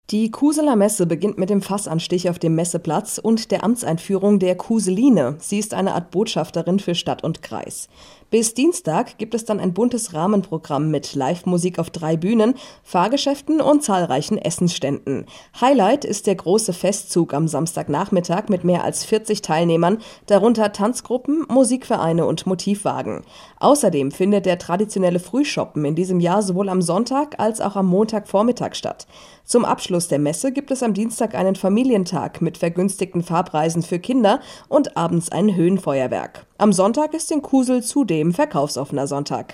Die Kuseler Messe beginnt mit dem Fassanstich auf dem Messeplatz und der Amtseinführung der Kuseline. Sie ist eine Art Botschafterin für Stadt und Kreis. Bis Dienstag gibt es dann ein buntes Rahmenprogramm mit Live-Musik auf 3 Bühnen, Fahrgeschäften und zahlreichen Essensständen. Highlight ist der große Festzug am Samstagnachmittag mit mehr als 40 Teilnehmern, darunter Tanzgruppen, Musikvereine und Motivwagen. Außerdem findet der traditionelle Frühschoppen in diesem Jahr sowohl am Sonntag als auch am Montagvormittag statt. Zum Abschluss der Messe gibt es am Dienstag einen Familientag mit vergünstigten Fahrpreisen für Kinder und abends ein Höhenfeuerwerk. Am Sonntag ist in Kusel zudem verkaufsoffener Sonntag.